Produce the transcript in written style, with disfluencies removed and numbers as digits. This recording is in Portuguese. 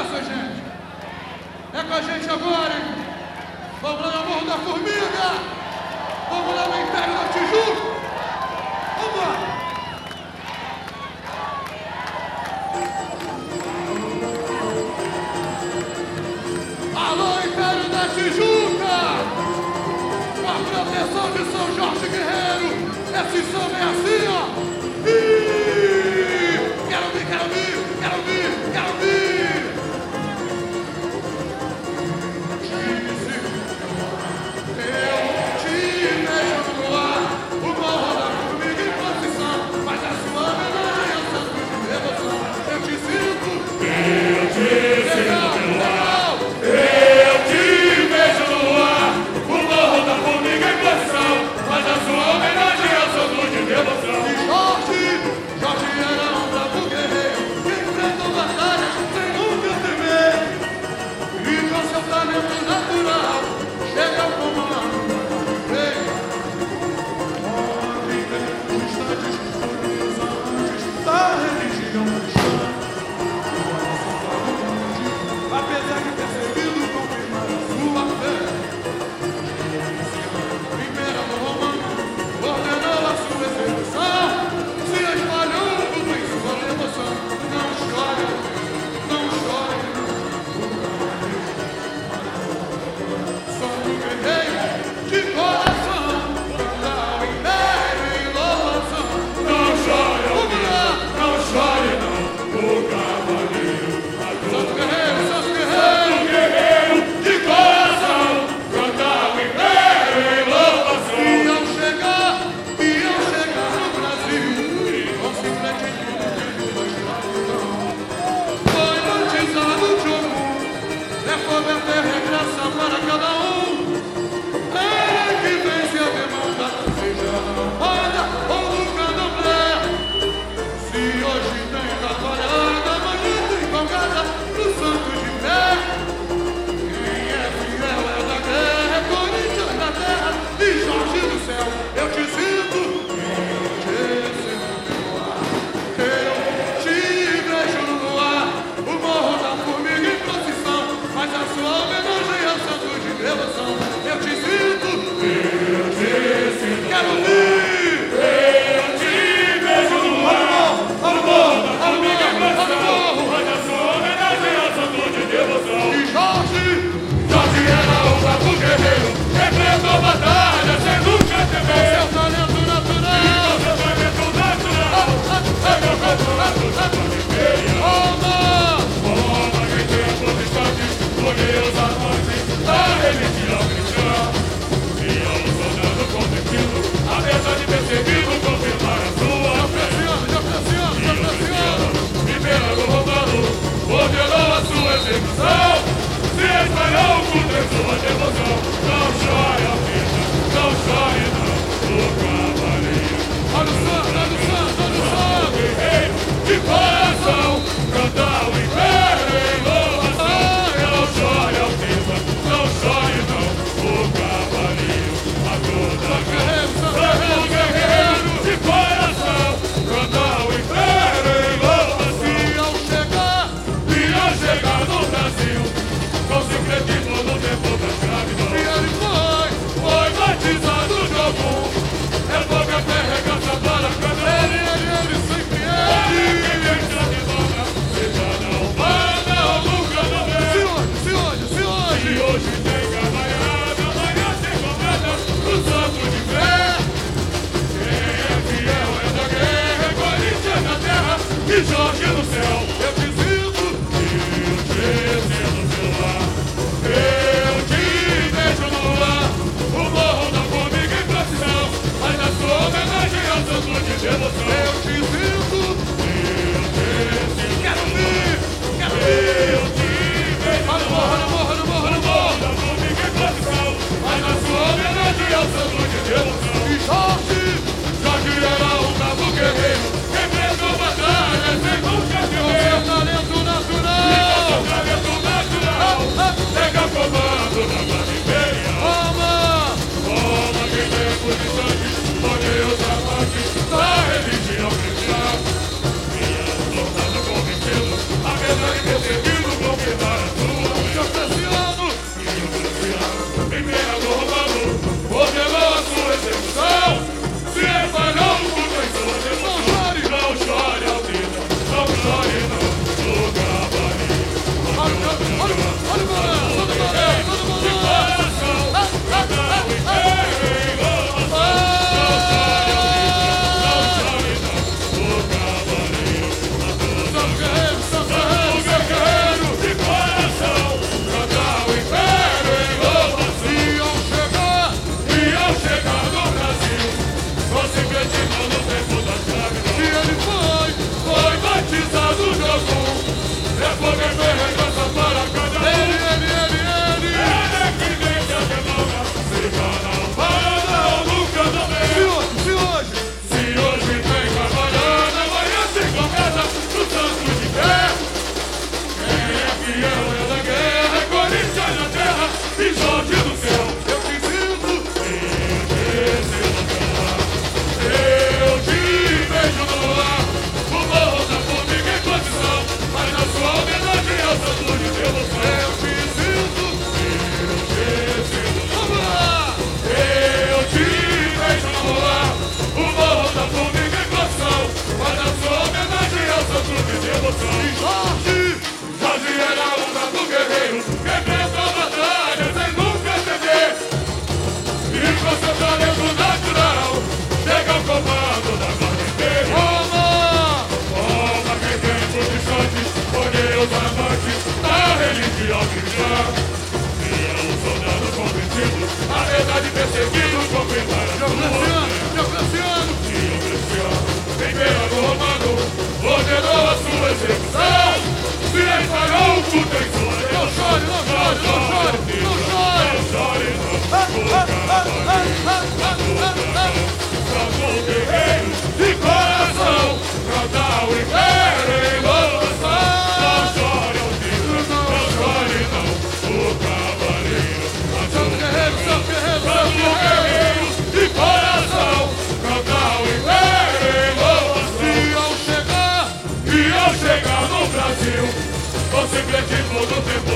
essa, gente? É com a gente agora, hein? Vamos lá no Morro da Formiga! Vamos lá no Império da Tijuca! Vamos lá! Alô, Império da Tijuca! Com a proteção de São Jorge Guerreiro, esse samba é assim, ó! Quero ouvir, quero ouvir, quero ouvir, quero ouvir! Eu te vejo no ar, o morro da formiga em posição, mas a sua homenagem é o santo de devoção. Eu te sinto no ar, eu te vejo no ar, o morro da formiga em posição, mas a sua homenagem é o santo de devoção. o secretismo do tempo.